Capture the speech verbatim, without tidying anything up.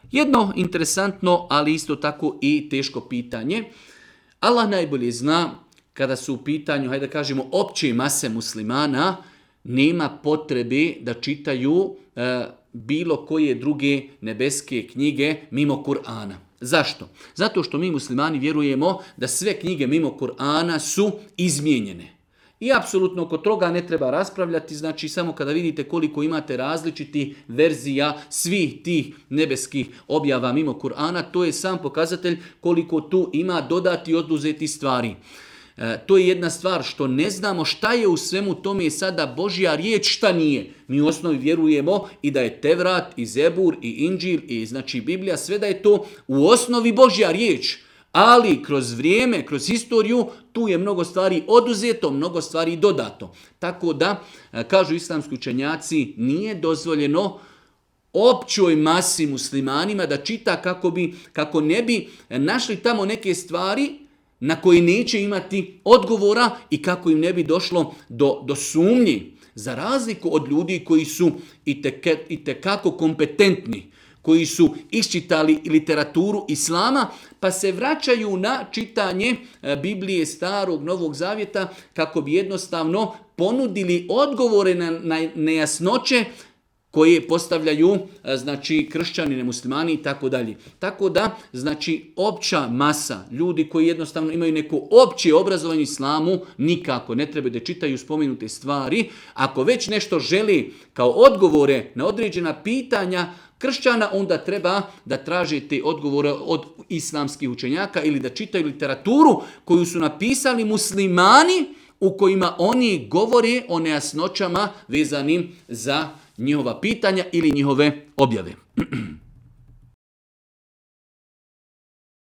Jedno interesantno, ali isto tako i teško pitanje. Allah najbolje zna kada su u pitanju, hajde da kažemo, opće mase muslimana, nema potrebe da čitaju e, bilo koje druge nebeske knjige mimo Kur'ana. Zašto? Zato što mi muslimani vjerujemo da sve knjige mimo Kur'ana su izmijenjene. I apsolutno oko toga ne treba raspravljati, znači samo kada vidite koliko imate različitih verzija svih tih nebeskih objava mimo Kur'ana, to je sam pokazatelj koliko tu ima dodati i oduzeti stvari. E, to je jedna stvar što ne znamo šta je u svemu tome sada Božja riječ, šta nije. Mi u osnovi vjerujemo i da je Tevrat, i Zebur, i Inđil, i znači Biblija, sve da je to u osnovi Božja riječ. Ali kroz vrijeme, kroz historiju, tu je mnogo stvari oduzeto, mnogo stvari dodato. Tako da, kažu islamski učenjaci, nije dozvoljeno općoj masi muslimanima da čita kako, bi, kako ne bi našli tamo neke stvari na koje neće imati odgovora i kako im ne bi došlo do, do sumnji. Za razliku od ljudi koji su itekako kompetentni, koji su iščitali literaturu islama, pa se vraćaju na čitanje Biblije Starog, Novog Zavjeta, kako bi jednostavno ponudili odgovore na, na nejasnoće koje postavljaju znači kršćani, nemuslimani i tako dalje. Tako da, znači, opća masa ljudi koji jednostavno imaju neko opće obrazovanje islamu, nikako ne treba da čitaju spomenute stvari. Ako već nešto želi kao odgovore na određena pitanja kršćana, onda treba da traže te odgovore od islamskih učenjaka ili da čitaju literaturu koju su napisali muslimani u kojima oni govore o nejasnoćama vezanim za njihova pitanja ili njihove objave.